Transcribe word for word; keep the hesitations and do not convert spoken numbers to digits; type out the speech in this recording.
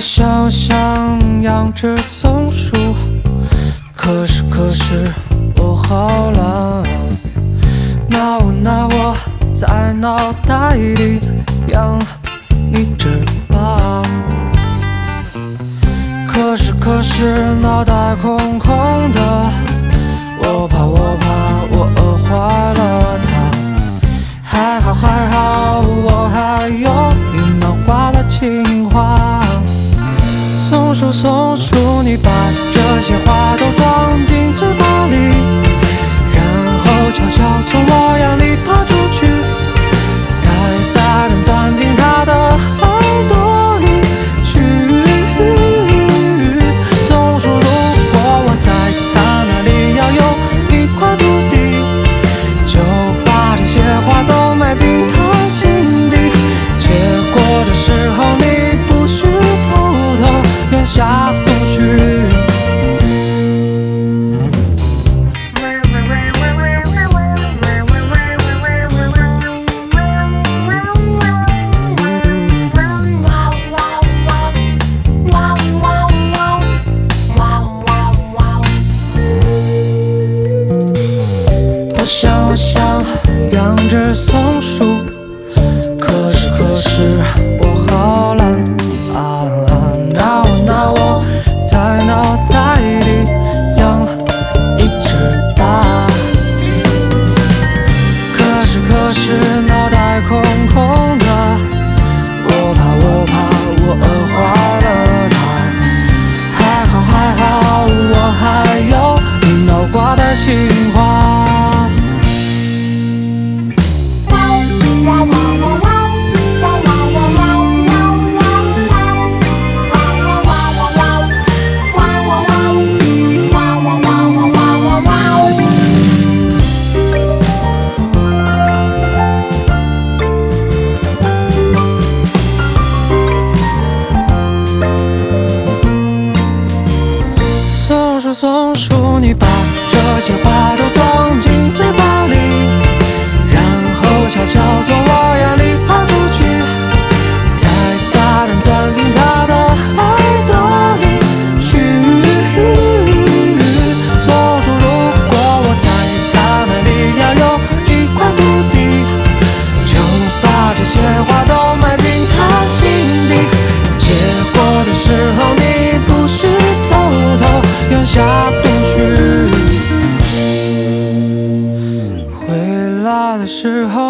想想养只松鼠，可是可是我好懒。那我那我在脑袋里养了一只吧，可是可是脑袋空空的，我怕我怕我饿坏了它。还好还好我还有一脑瓜的情话。松鼠松鼠，你把这些话都装进嘴巴里，然后悄悄从我眼里爬出去，再大胆钻进它的耳朵里去。松鼠，如果我在它那里要有一块土地，就把这些话都埋进它心底。结果的时候你不许偷偷咽下毒去。我想我想养只松鼠，可是可是我好懒啊。那我那我在脑袋里养了一只吧，可是可是脑袋空空的，我怕我怕我饿坏了它。还好还好我还有一脑瓜的情话。松鼠松鼠，你把这些话都装进嘴巴里，然后悄悄从我眼里爬出去，再大胆钻进它的耳朵里去。松鼠，如果我在它那里要有一块土地，就把这些话都埋进它心底。结果的时候你不许偷偷咽下毒去，回来的时候